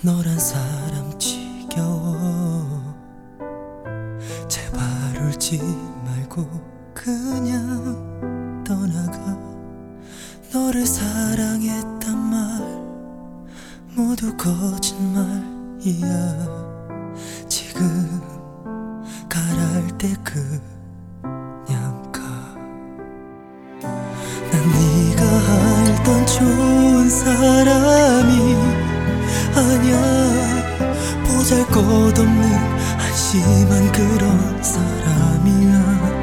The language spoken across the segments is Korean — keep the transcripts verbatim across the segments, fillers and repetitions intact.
너란 사람 지겨워. 제발 울지 말고 그냥 떠나가. 너를 사랑했단 말 모두 거짓말이야. 지금 가랄 때 그냥 가. 난 네가 알던 좋은 사람이 아니야. 보잘것없는 한심한 그런 사람이야.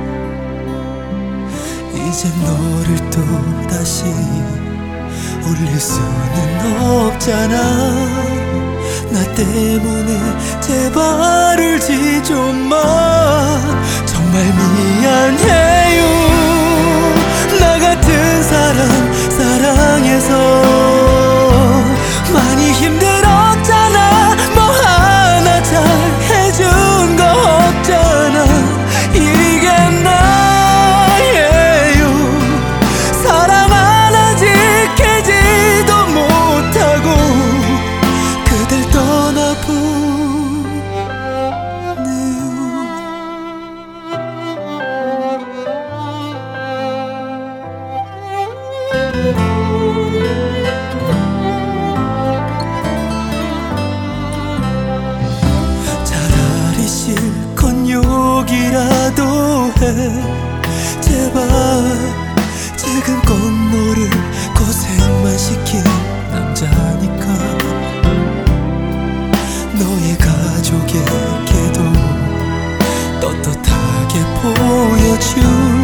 이제 너를 또 다시 울릴 수는 없잖아. 나 때문에 제발 울지 좀 마. 정말 미안해요. 나 같은 사람 사랑해서 많이 힘들었잖아. 뭐 하나 잘 해준 거 없잖아. 이게 나예요. 사랑 하나 지키지도 못하고 그댈 떠나보내요. 차라리 실컷 욕이라도 해. 제발 지금껏 너를 고생만 시킨 남자니까. 너의 가족에게도 떳떳하게 보여줄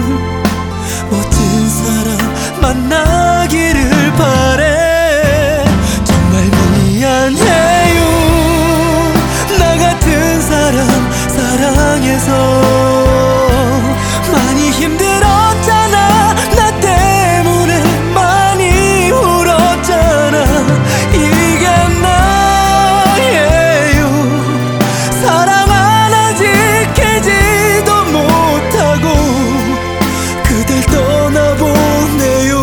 멋진 사람 만나기를 바래. 정말 미안해요. 나 같은 사람 사랑해서 많이 힘들었잖아. 나 때문에 많이 울었잖아. 이게 나예요. 사랑 하나 지키지도 못하고 그댈 떠나보내요.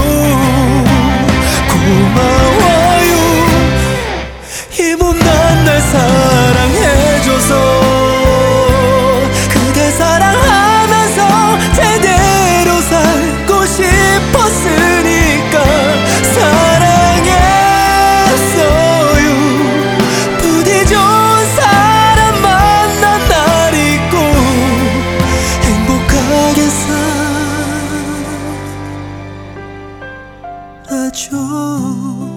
고마워요. 이 못난 날 사랑해줘서. 그댈 사랑하면서 제대로 살고 싶었으니까 사랑했어요. 부디 좋은 사람 만난 날 잊고 행복하게 살아줘.